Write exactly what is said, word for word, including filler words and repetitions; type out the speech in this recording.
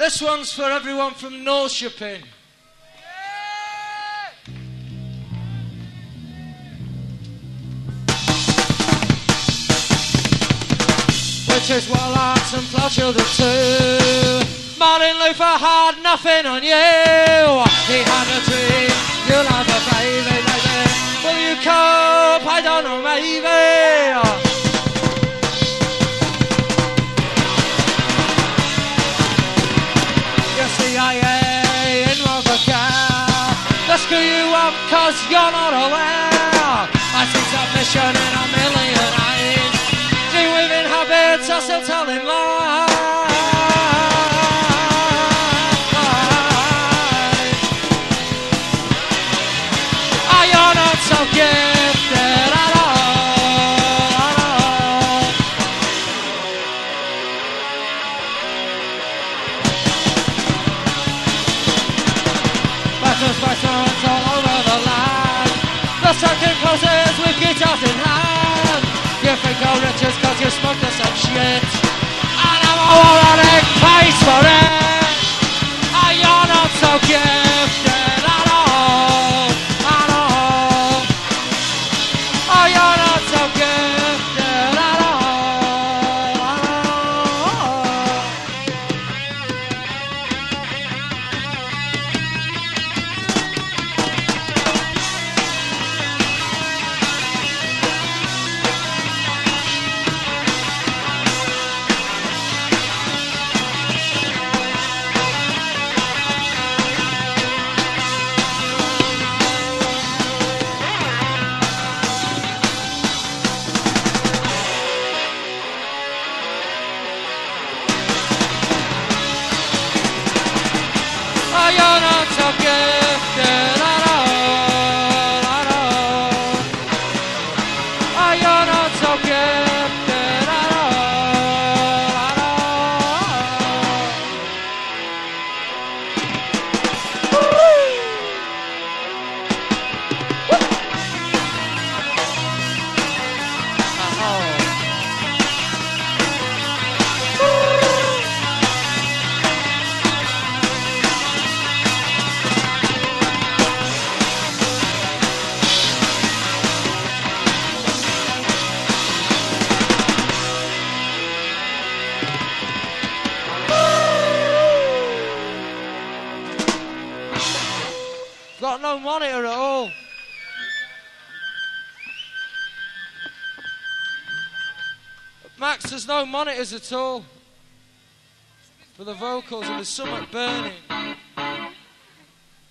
This one's for everyone from Norrköping. Which is what arts and plough children too. Martin Luther had nothing on you. He had a dream, you'll have a baby, baby. Will you cope? I don't know, maybe. Your C I A in Robocare, they'll screw you up cause you're not aware. I see submission in a million eyes. Dream-weaving habits are still telling lies. Oh, you're not so gifted at all, at all. Battles by swords all over the land. The circuit closes with guitars in hand. You think you're riches cause you smoked us some shit, and I'm a moronic pays for it. Oh, you're not so gifted at all, at all. Oh, you're not so gifted at all, at all. Oh, you're not so gifted at all, at all. Oh, you're not so gifted at all, at all. Got no monitor at all. Max, there's no monitors at all for the vocals, and there's something burning.